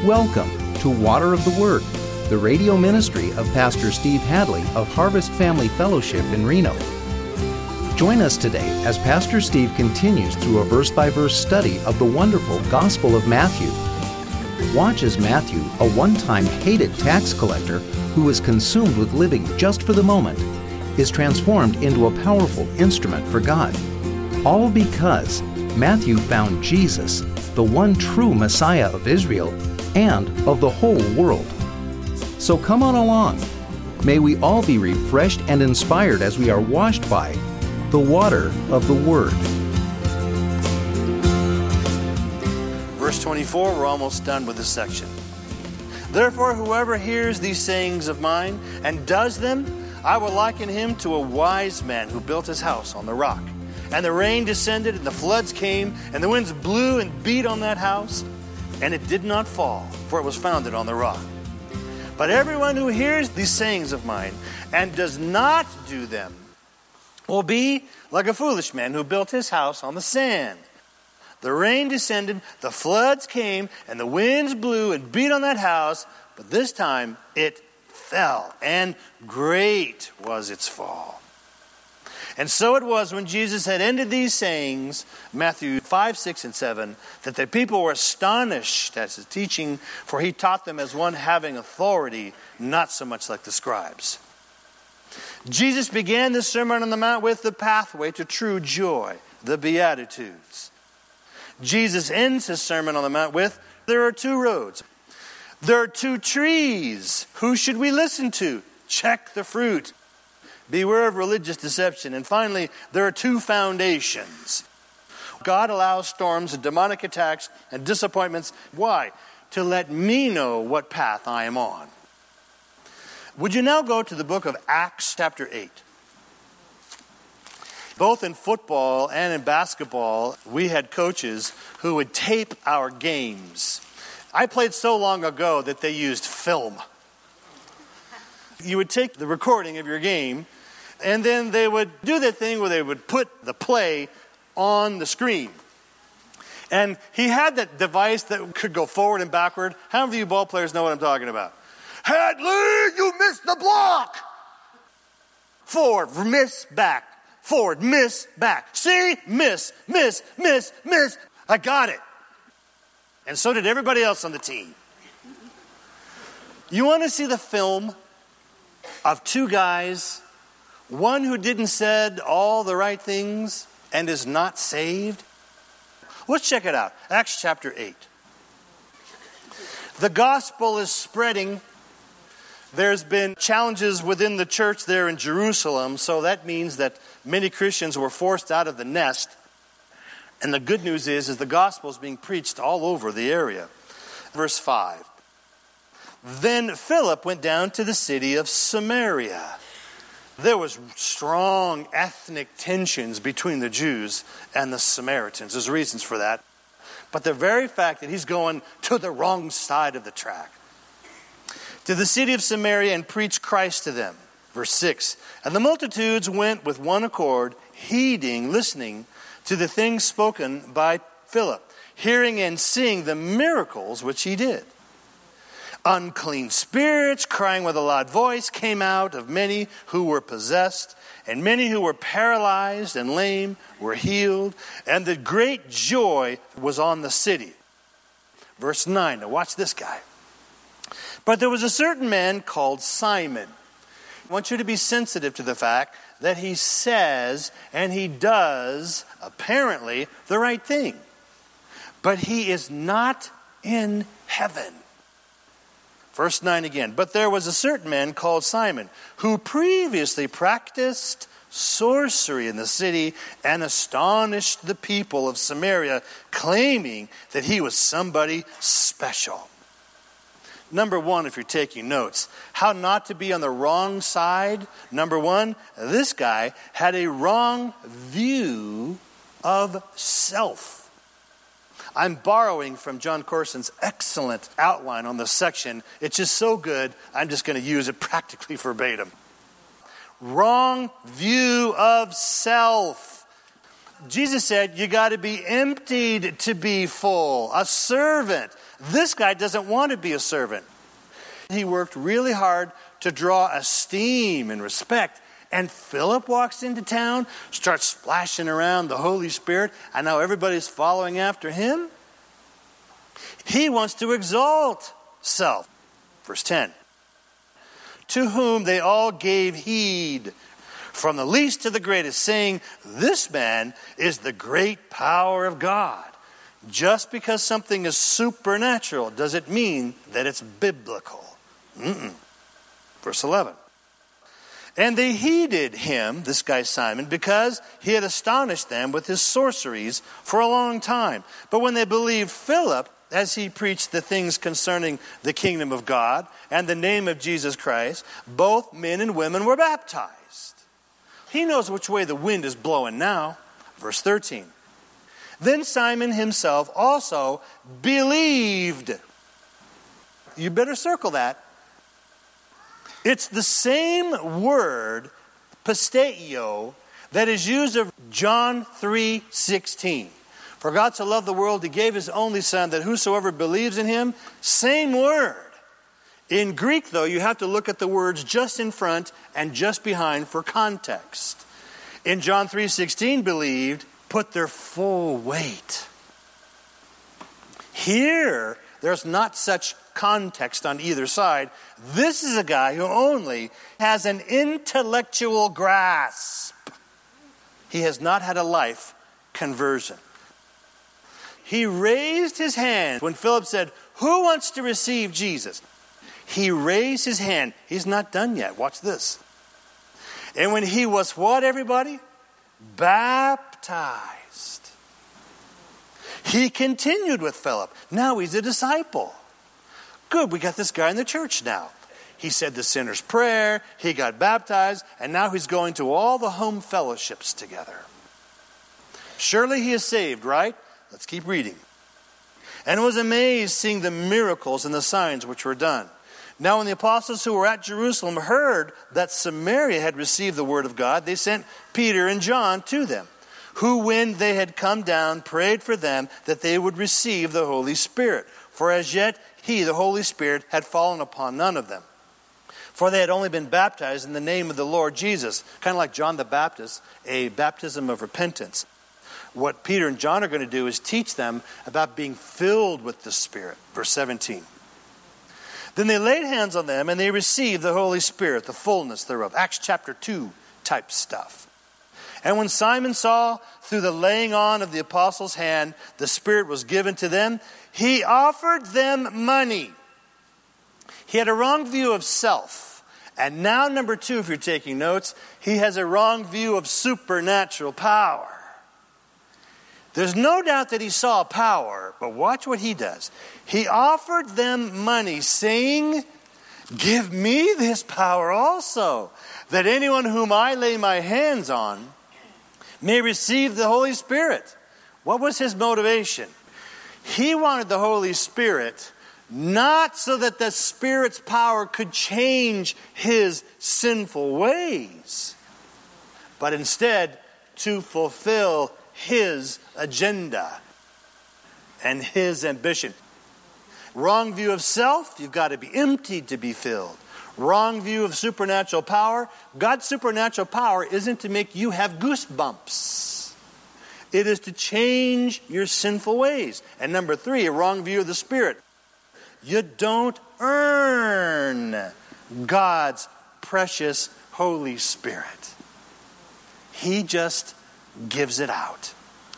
Welcome to Water of the Word, the radio ministry of Pastor Steve Hadley of Harvest Family Fellowship in Reno. Join us today as Pastor Steve continues through a verse-by-verse study of the wonderful Gospel of Matthew. Watch as Matthew, a one-time hated tax collector who was consumed with living just for the moment, is transformed into a powerful instrument for God. All because Matthew found Jesus, the one true Messiah of Israel and of the whole world. So come on along. May we all be refreshed and inspired as we are washed by the water of the Word. Verse 24, we're almost done with this section. Therefore, whoever hears these sayings of mine and does them, I will liken him to a wise man who built his house on the rock. And the rain descended, and the floods came, and the winds blew and beat on that house, and it did not fall, for it was founded on the rock. But everyone who hears these sayings of mine and does not do them will be like a foolish man who built his house on the sand. The rain descended, the floods came, and the winds blew and beat on that house, but this time it fell, and great was its fall. And so it was when Jesus had ended these sayings, Matthew 5, 6, and 7, that the people were astonished at his teaching, for he taught them as one having authority, not so much like the scribes. Jesus began the Sermon on the Mount with the pathway to true joy, the Beatitudes. Jesus ends his Sermon on the Mount with, there are two roads. There are two trees. Who should we listen to? Check the fruit. Beware of religious deception. And finally, there are two foundations. God allows storms and demonic attacks and disappointments. Why? To let me know what path I am on. Would you now go to the book of Acts chapter 8? Both in football and in basketball, we had coaches who would tape our games. I played so long ago that they used film. You would take the recording of your game, and then they would do the thing where they would put the play on the screen. And he had that device that could go forward and backward. How many of you ball players know what I'm talking about? Hadley, you missed the block! Forward, miss, back. Forward, miss, back. See? Miss, miss, miss, miss. I got it. And so did everybody else on the team. You want to see the film of two guys, one who didn't said all the right things and is not saved? Let's check it out. Acts chapter 8. The gospel is spreading. There's been challenges within the church there in Jerusalem, so that means that many Christians were forced out of the nest. And the good news is the gospel is being preached all over the area. Verse 5. Then Philip went down to the city of Samaria. There was strong ethnic tensions between the Jews and the Samaritans. There's reasons for that. But the very fact that he's going to the wrong side of the track. To the city of Samaria and preached Christ to them. Verse 6. And the multitudes went with one accord, heeding, listening to the things spoken by Philip, hearing and seeing the miracles which he did. Unclean spirits, crying with a loud voice, came out of many who were possessed, and many who were paralyzed and lame were healed, and the great joy was on the city. Verse 9, now watch this guy. But there was a certain man called Simon. I want you to be sensitive to the fact that he says and he does, apparently, the right thing. But he is not in heaven. Verse 9 again. But there was a certain man called Simon, who previously practiced sorcery in the city and astonished the people of Samaria, claiming that he was somebody special. Number one, if you're taking notes, how not to be on the wrong side. Number one, this guy had a wrong view of self. I'm borrowing from John Corson's excellent outline on this section. It's just so good, I'm just going to use it practically verbatim. Wrong view of self. Jesus said you got to be emptied to be full. A servant. This guy doesn't want to be a servant. He worked really hard to draw esteem and respect. And Philip walks into town, starts splashing around the Holy Spirit, and now everybody's following after him. He wants to exalt self. Verse 10. To whom they all gave heed, from the least to the greatest, saying, this man is the great power of God. Just because something is supernatural, does it mean that it's biblical? Verse 11. And they heeded him, this guy Simon, because he had astonished them with his sorceries for a long time. But when they believed Philip, as he preached the things concerning the kingdom of God and the name of Jesus Christ, both men and women were baptized. He knows which way the wind is blowing now. Verse 13. Then Simon himself also believed. You better circle that. It's the same word, pisteio, that is used of John 3:16. For God so loved the world, he gave his only Son, that whosoever believes in him, same word. In Greek, though, you have to look at the words just in front and just behind for context. In John 3:16, believed, put their full weight. Here, there's not such context on either side. This is a guy who only has an intellectual grasp. He has not had a life conversion. He raised his hand when Philip said, who wants to receive Jesus? He raised his hand. He's not done yet. Watch this. And when he was what, everybody? Baptized. He continued with Philip. Now he's a disciple. Good, we got this guy in the church now. He said the sinner's prayer, he got baptized, and now he's going to all the home fellowships together. Surely he is saved, right? Let's keep reading. And was amazed seeing the miracles and the signs which were done. Now when the apostles who were at Jerusalem heard that Samaria had received the word of God, they sent Peter and John to them, who when they had come down prayed for them that they would receive the Holy Spirit. For as yet he, the Holy Spirit, had fallen upon none of them. For they had only been baptized in the name of the Lord Jesus. Kind of like John the Baptist, a baptism of repentance. What Peter and John are going to do is teach them about being filled with the Spirit. Verse 17. Then they laid hands on them and they received the Holy Spirit, the fullness thereof. Acts chapter 2 type stuff. And when Simon saw through the laying on of the apostles' hand, the Spirit was given to them, he offered them money. He had a wrong view of self. And now, number 2, if you're taking notes, he has a wrong view of supernatural power. There's no doubt that he saw power, but watch what he does. He offered them money, saying, give me this power also, that anyone whom I lay my hands on may receive the Holy Spirit. What was his motivation? He wanted the Holy Spirit not so that the Spirit's power could change his sinful ways, but instead to fulfill his agenda and his ambition. Wrong view of self, you've got to be emptied to be filled. Wrong view of supernatural power. God's supernatural power isn't to make you have goosebumps. It is to change your sinful ways. And number 3, a wrong view of the Spirit. You don't earn God's precious Holy Spirit. He just gives it out.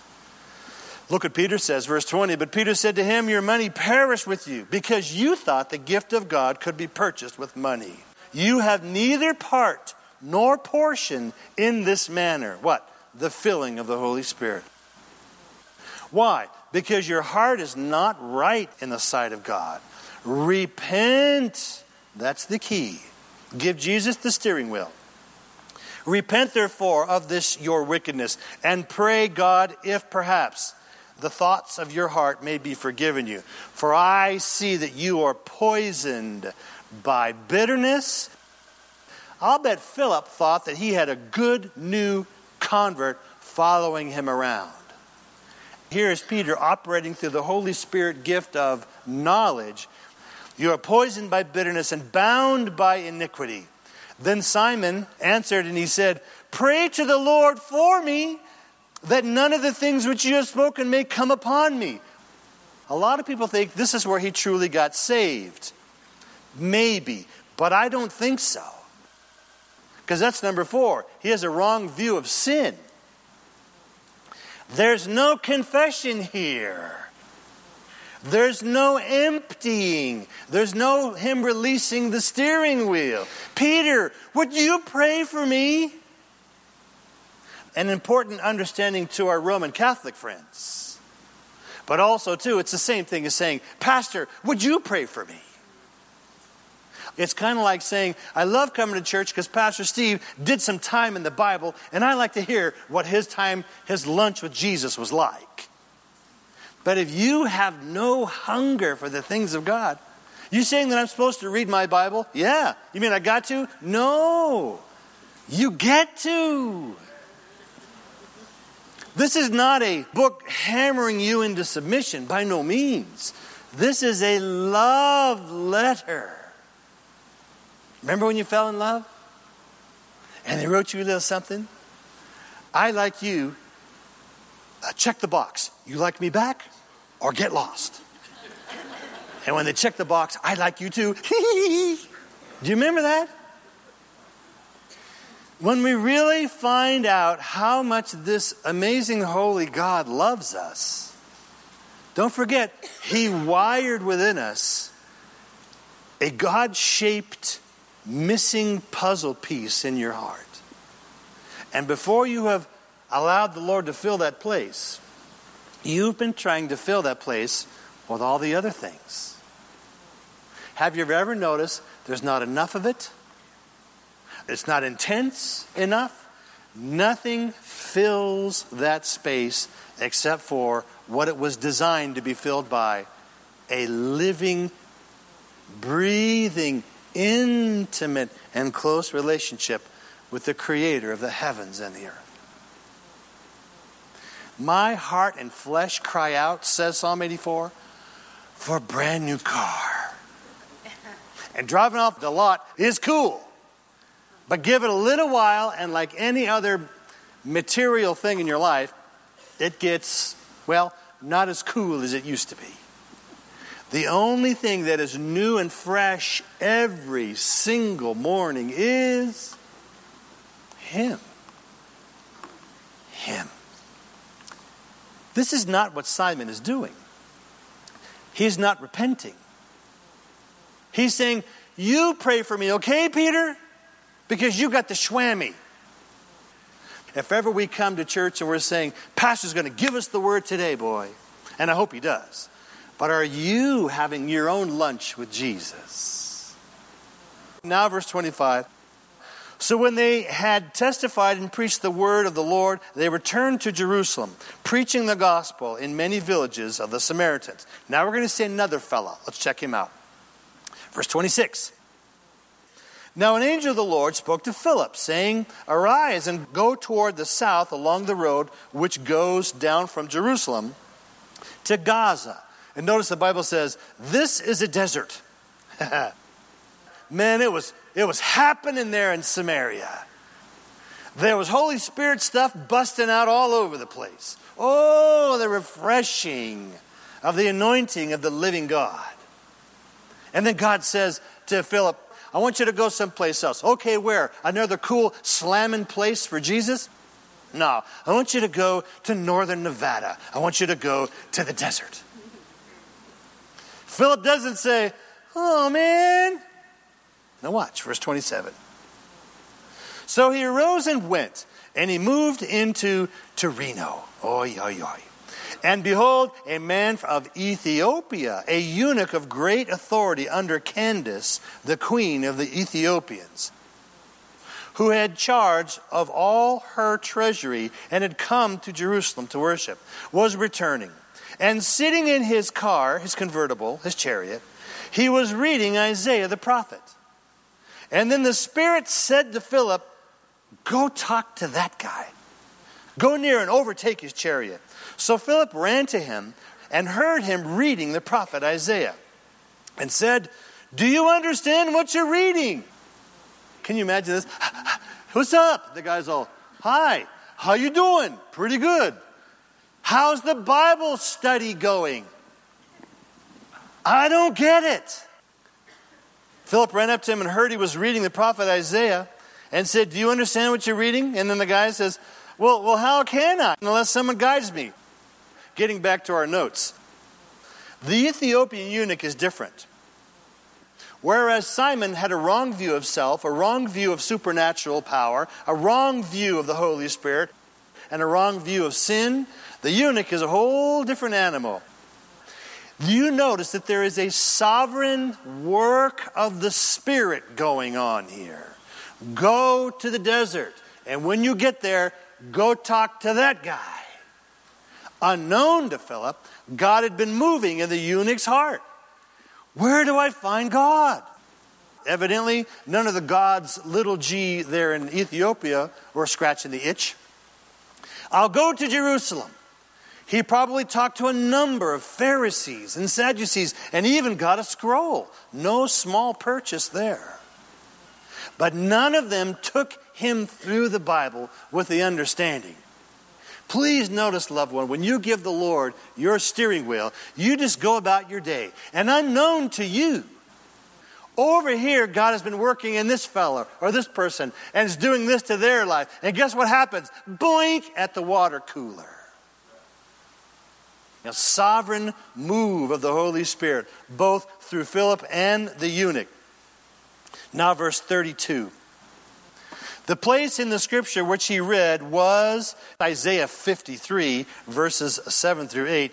Look what Peter says, verse 20. But Peter said to him, your money perish with you, because you thought the gift of God could be purchased with money. You have neither part nor portion in this manner. What? The filling of the Holy Spirit. Why? Because your heart is not right in the sight of God. Repent. That's the key. Give Jesus the steering wheel. Repent, therefore, of this your wickedness, and pray God if perhaps the thoughts of your heart may be forgiven you. For I see that you are poisoned by bitterness. I'll bet Philip thought that he had a good new convert following him around. Here is Peter operating through the Holy Spirit gift of knowledge. You are poisoned by bitterness and bound by iniquity. Then Simon answered and he said, pray to the Lord for me, that none of the things which you have spoken may come upon me. A lot of people think this is where he truly got saved. Maybe, but I don't think so. Because that's number 4. He has a wrong view of sin. There's no confession here. There's no emptying. There's no him releasing the steering wheel. Peter, would you pray for me? An important understanding to our Roman Catholic friends. But also, too, it's the same thing as saying, Pastor, would you pray for me? It's kind of like saying, I love coming to church because Pastor Steve did some time in the Bible, and I like to hear what his lunch with Jesus was like. But if you have no hunger for the things of God, you saying that I'm supposed to read my Bible? Yeah. You mean I got to? No. You get to. This is not a book hammering you into submission, by no means. This is a love letter. Remember when you fell in love? And they wrote you a little something? I like you. Check the box. You like me back or get lost? And when they check the box, I like you too. Do you remember that? When we really find out how much this amazing holy God loves us, don't forget, He wired within us a God-shaped missing puzzle piece in your heart. And before you have allowed the Lord to fill that place, you've been trying to fill that place with all the other things. Have you ever noticed there's not enough of it? It's not intense enough. Nothing fills that space except for what it was designed to be filled by: a living, breathing, intimate, and close relationship with the Creator of the heavens and the earth. My heart and flesh cry out, says Psalm 84, for a brand new car. And driving off the lot is cool. But give it a little while, and like any other material thing in your life, it gets, well, not as cool as it used to be. The only thing that is new and fresh every single morning is Him. Him. This is not what Simon is doing. He's not repenting. He's saying, you pray for me, okay, Peter? Because you got the schwammy. If ever we come to church and we're saying, Pastor's going to give us the word today, boy. And I hope he does. But are you having your own lunch with Jesus? Now verse 25. So when they had testified and preached the word of the Lord, they returned to Jerusalem, preaching the gospel in many villages of the Samaritans. Now we're going to see another fella. Let's check him out. Verse 26. Now an angel of the Lord spoke to Philip, saying, arise and go toward the south along the road which goes down from Jerusalem to Gaza. And notice the Bible says, this is a desert. Man, it was happening there in Samaria. There was Holy Spirit stuff busting out all over the place. Oh, the refreshing of the anointing of the living God. And then God says to Philip, I want you to go someplace else. Okay, where? Another cool slamming place for Jesus? No, I want you to go to northern Nevada. I want you to go to the desert. Philip doesn't say, oh man. Now watch, verse 27. So he arose and went, and he moved into Reno. Oy, oy, oy. And behold, a man of Ethiopia, a eunuch of great authority under Candace, the queen of the Ethiopians, who had charge of all her treasury and had come to Jerusalem to worship, was returning. And sitting in his car, his convertible, his chariot, he was reading Isaiah the prophet. And then the Spirit said to Philip, go talk to that guy. Go near and overtake his chariot. So Philip ran to him and heard him reading the prophet Isaiah and said, do you understand what you're reading? Can you imagine this? What's up? The guy's all, hi, how you doing? Pretty good. How's the Bible study going? I don't get it. Philip ran up to him and heard he was reading the prophet Isaiah and said, do you understand what you're reading? And then the guy says, well, how can I unless someone guides me? Getting back to our notes. The Ethiopian eunuch is different. Whereas Simon had a wrong view of self, a wrong view of supernatural power, a wrong view of the Holy Spirit, and a wrong view of sin, the eunuch is a whole different animal. You notice that there is a sovereign work of the Spirit going on here. Go to the desert, and when you get there, go talk to that guy. Unknown to Philip, God had been moving in the eunuch's heart. Where do I find God? Evidently, none of the gods, little g there in Ethiopia, were scratching the itch. I'll go to Jerusalem. He probably talked to a number of Pharisees and Sadducees and even got a scroll. No small purchase there. But none of them took him through the Bible with the understanding. Please notice, loved one, when you give the Lord your steering wheel, you just go about your day. And unknown to you, over here, God has been working in this fellow or this person and is doing this to their life. And guess what happens? Boink at the water cooler. A sovereign move of the Holy Spirit, both through Philip and the eunuch. Now verse 32. The place in the scripture which he read was Isaiah 53, verses 7 through 8.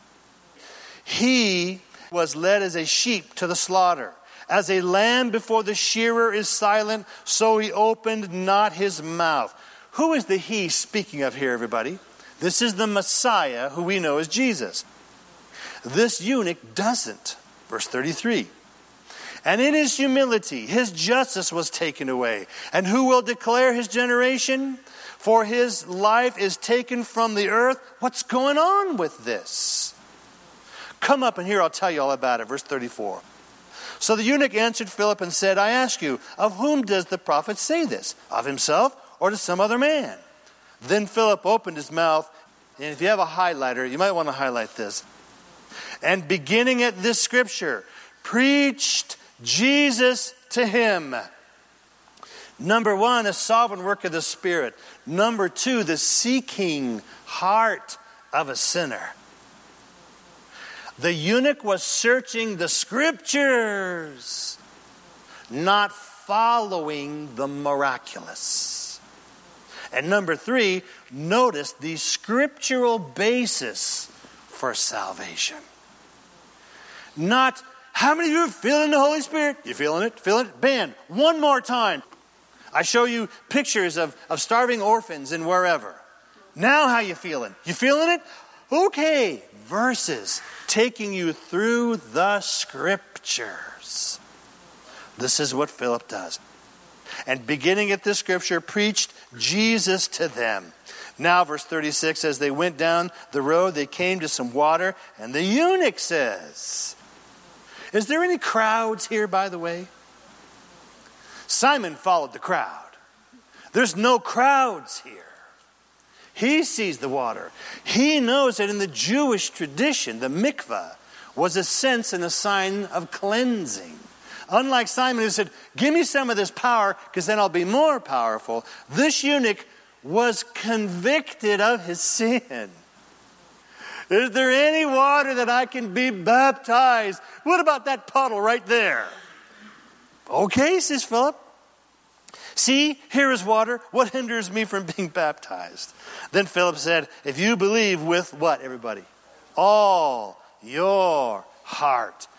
He was led as a sheep to the slaughter. As a lamb before the shearer is silent, so he opened not his mouth. Who is the he speaking of here, everybody? This is the Messiah, who we know as Jesus. This eunuch doesn't. Verse 33. And in his humility, his justice was taken away. And who will declare his generation? For his life is taken from the earth. What's going on with this? Come up and here I'll tell you all about it. Verse 34. So the eunuch answered Philip and said, I ask you, of whom does the prophet say this? Of himself or to some other man? Then Philip opened his mouth. And if you have a highlighter, you might want to highlight this. And beginning at this scripture, preached Jesus to him. Number one, a sovereign work of the Spirit. Number two, the seeking heart of a sinner. The eunuch was searching the scriptures, not following the miraculous. And number three, notice the scriptural basis for salvation. Not, how many of you are feeling the Holy Spirit? You feeling it? Feeling it? Band, one more time. I show you pictures of starving orphans and wherever. Now how you feeling? You feeling it? Okay. Verses taking you through the scriptures. This is what Philip does. And beginning at this scripture, preached Jesus to them. Now, verse 36, as they went down the road, they came to some water, and the eunuch says, is there any crowds here, by the way? Simon followed the crowd. There's no crowds here. He sees the water. He knows that in the Jewish tradition, the mikveh was a sense and a sign of cleansing. Unlike Simon who said, give me some of this power because then I'll be more powerful. This eunuch was convicted of his sin. Is there any water that I can be baptized? What about that puddle right there? Okay, says Philip. See, here is water. What hinders me from being baptized? Then Philip said, if you believe with what, everybody? All your heart.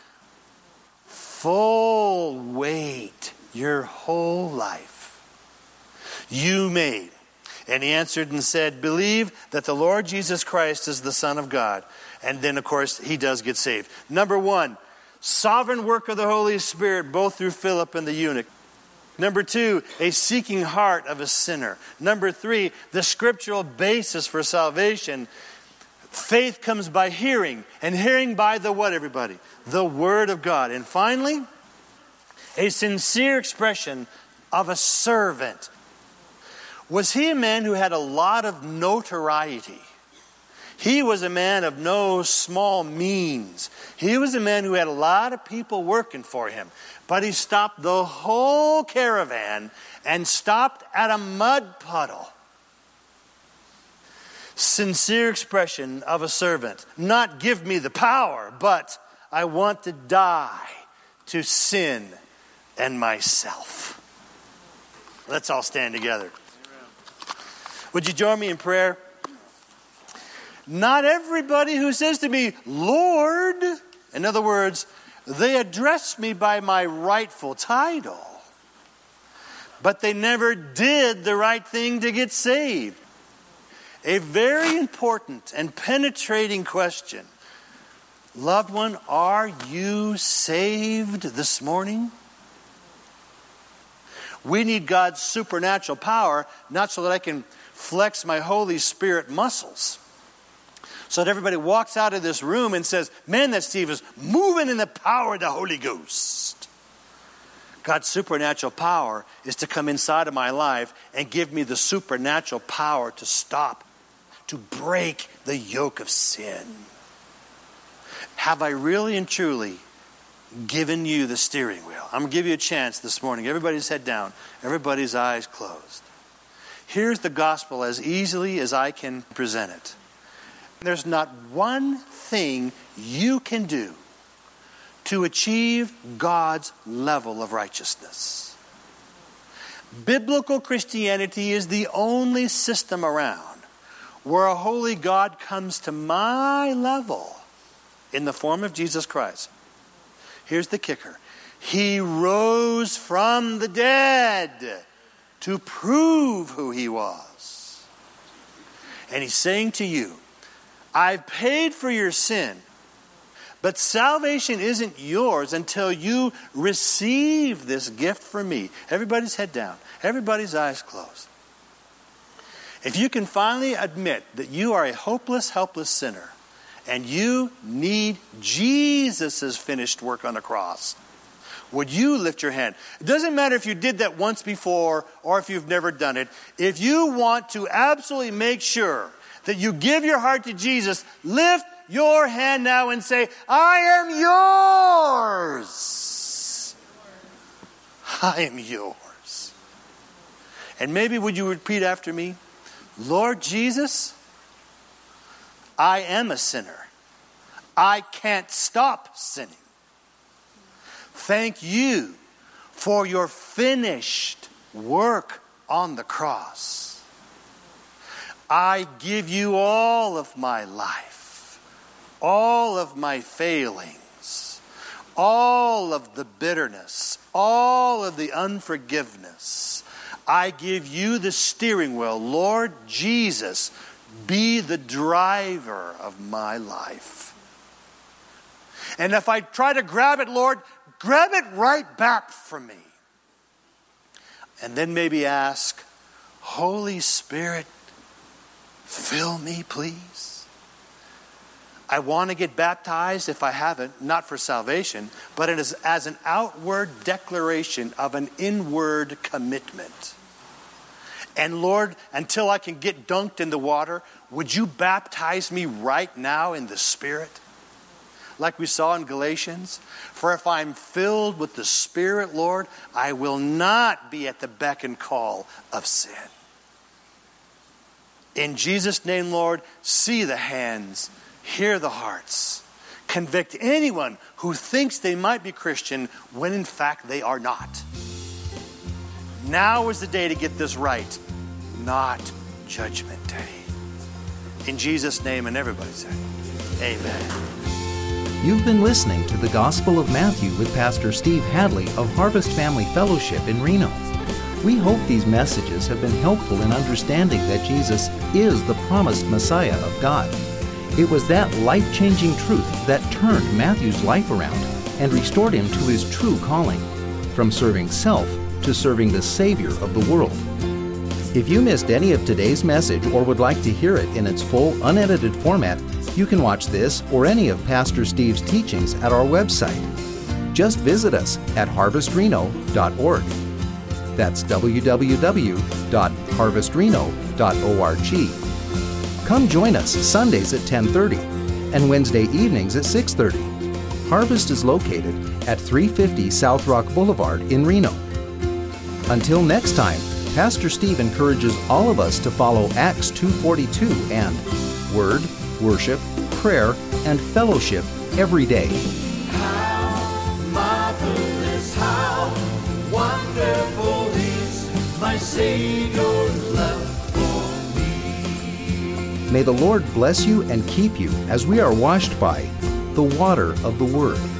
Full weight, your whole life. You may. And he answered and said, believe that the Lord Jesus Christ is the Son of God. And then, of course, he does get saved. Number one, sovereign work of the Holy Spirit, both through Philip and the eunuch. Number 2, a seeking heart of a sinner. Number 3, the scriptural basis for salvation. Faith comes by hearing, and hearing by the what, everybody? The Word of God. And finally, a sincere expression of a servant. Was he a man who had a lot of notoriety? He was a man of no small means. He was a man who had a lot of people working for him. But he stopped the whole caravan and stopped at a mud puddle. Sincere expression of a servant. Not give me the power, but I want to die to sin and myself. Let's all stand together. Would you join me in prayer? Not everybody who says to me, Lord, in other words, they address me by my rightful title, but they never did the right thing to get saved. A very important and penetrating question. Loved one, are you saved this morning? We need God's supernatural power, not so that I can flex my Holy Spirit muscles, so that everybody walks out of this room and says, man, that Steve is moving in the power of the Holy Ghost. God's supernatural power is to come inside of my life and give me the supernatural power to stop, to break the yoke of sin. Have I really and truly given you the steering wheel? I'm going to give you a chance this morning. Everybody's head down. Everybody's eyes closed. Here's the gospel as easily as I can present it. There's not one thing you can do to achieve God's level of righteousness. Biblical Christianity is the only system around where a holy God comes to my level in the form of Jesus Christ. Here's the kicker. He rose from the dead to prove who he was. And he's saying to you, I've paid for your sin, but salvation isn't yours until you receive this gift from me. Everybody's head down. Everybody's eyes closed. If you can finally admit that you are a hopeless, helpless sinner, and you need Jesus' finished work on the cross, would you lift your hand? It doesn't matter if you did that once before or if you've never done it. If you want to absolutely make sure that you give your heart to Jesus, lift your hand now and say, I am yours. I am yours. And maybe would you repeat after me? Lord Jesus, I am a sinner. I can't stop sinning. Thank you for your finished work on the cross. I give you all of my life, all of my failings, all of the bitterness, all of the unforgiveness. I give you the steering wheel. Lord Jesus, be the driver of my life. And if I try to grab it, Lord, grab it right back from me. And then maybe ask, Holy Spirit, fill me, please. I want to get baptized if I haven't, not for salvation, but it is as an outward declaration of an inward commitment. And Lord, until I can get dunked in the water, would you baptize me right now in the Spirit? Like we saw in Galatians. For if I'm filled with the Spirit, Lord, I will not be at the beck and call of sin. In Jesus' name, Lord, see the hands, hear the hearts. Convict anyone who thinks they might be Christian when in fact they are not. Now is the day to get this right, not Judgment Day. In Jesus' name, and everybody said, amen. You've been listening to the Gospel of Matthew with Pastor Steve Hadley of Harvest Family Fellowship in Reno. We hope these messages have been helpful in understanding that Jesus is the promised Messiah of God. It was that life-changing truth that turned Matthew's life around and restored him to his true calling, from serving self to serving the Savior of the world. If you missed any of today's message or would like to hear it in its full, unedited format, you can watch this or any of Pastor Steve's teachings at our website. Just visit us at harvestreno.org. That's www.harvestreno.org. Come join us Sundays at 10:30 and Wednesday evenings at 6:30. Harvest is located at 350 South Rock Boulevard in Reno. Until next time, Pastor Steve encourages all of us to follow Acts 2:42 and Word, Worship, Prayer, and Fellowship every day. How marvelous, how wonderful is my Savior's love for me. May the Lord bless you and keep you as we are washed by the water of the Word.